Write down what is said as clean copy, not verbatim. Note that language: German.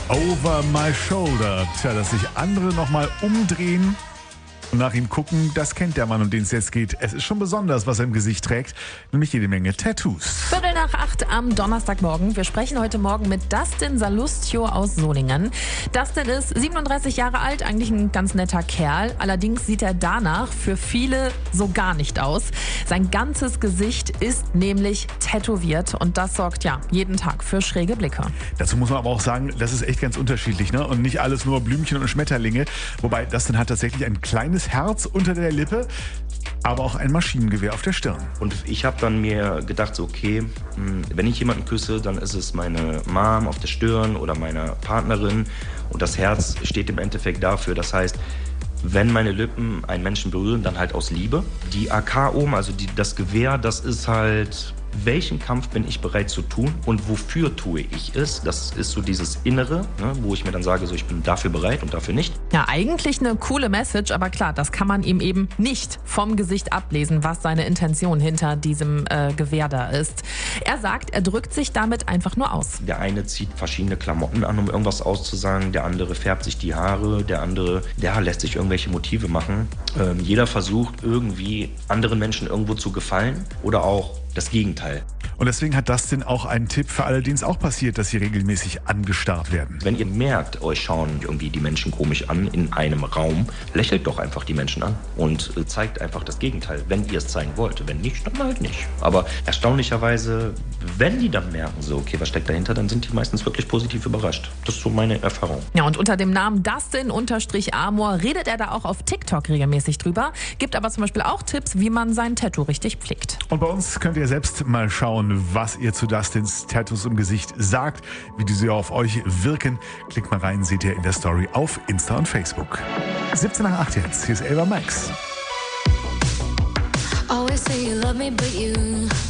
Over My Shoulder. Tja, dass sich andere nochmal umdrehen und nach ihm gucken, das kennt der Mann, um den es jetzt geht. Es ist schon besonders, was er im Gesicht trägt, nämlich jede Menge Tattoos. 7:45 am Donnerstagmorgen. Wir sprechen heute Morgen mit Dustin Salustio aus Solingen. Dustin ist 37 Jahre alt, eigentlich ein ganz netter Kerl. Allerdings sieht er danach für viele so gar nicht aus. Sein ganzes Gesicht ist nämlich tätowiert und das sorgt ja jeden Tag für schräge Blicke. Dazu muss man aber auch sagen, das ist echt ganz unterschiedlich, ne? Und nicht alles nur Blümchen und Schmetterlinge. Wobei Dustin hat tatsächlich ein kleines Herz unter der Lippe, aber auch ein Maschinengewehr auf der Stirn. Und ich habe dann mir gedacht, so, okay, wenn ich jemanden küsse, dann ist es meine Mom auf der Stirn oder meine Partnerin. Und das Herz steht im Endeffekt dafür, das heißt, wenn meine Lippen einen Menschen berühren, dann halt aus Liebe. Die AK oben, also das Gewehr, das ist halt, welchen Kampf bin ich bereit zu tun und wofür tue ich es? Das ist so dieses Innere, ne, wo ich mir dann sage, so, ich bin dafür bereit und dafür nicht. Ja, eigentlich eine coole Message, aber klar, das kann man ihm eben nicht vom Gesicht ablesen, was seine Intention hinter diesem Gewehr da ist. Er sagt, er drückt sich damit einfach nur aus. Der eine zieht verschiedene Klamotten an, um irgendwas auszusagen, der andere färbt sich die Haare, der andere, lässt sich irgendwelche Motive machen. Jeder versucht irgendwie anderen Menschen irgendwo zu gefallen oder auch das Gegenteil. Und deswegen hat Dustin auch einen Tipp für alle, denen es auch passiert, dass sie regelmäßig angestarrt werden. Wenn ihr merkt, euch schauen irgendwie die Menschen komisch an in einem Raum, lächelt doch einfach die Menschen an und zeigt einfach das Gegenteil, wenn ihr es zeigen wollt. Wenn nicht, dann halt nicht. Aber erstaunlicherweise, wenn die dann merken, so, okay, was steckt dahinter, dann sind die meistens wirklich positiv überrascht. Das ist so meine Erfahrung. Ja, und unter dem Namen Dustin_Amor redet er da auch auf TikTok regelmäßig drüber, gibt aber zum Beispiel auch Tipps, wie man sein Tattoo richtig pflegt. Und bei uns könnt ihr selbst mal schauen, was ihr zu Dustins Tattoos im Gesicht sagt, wie diese auf euch wirken. Klickt mal rein, seht ihr in der Story auf Insta und Facebook. 7:08 jetzt, hier ist Elva Max. Always say you love me, but you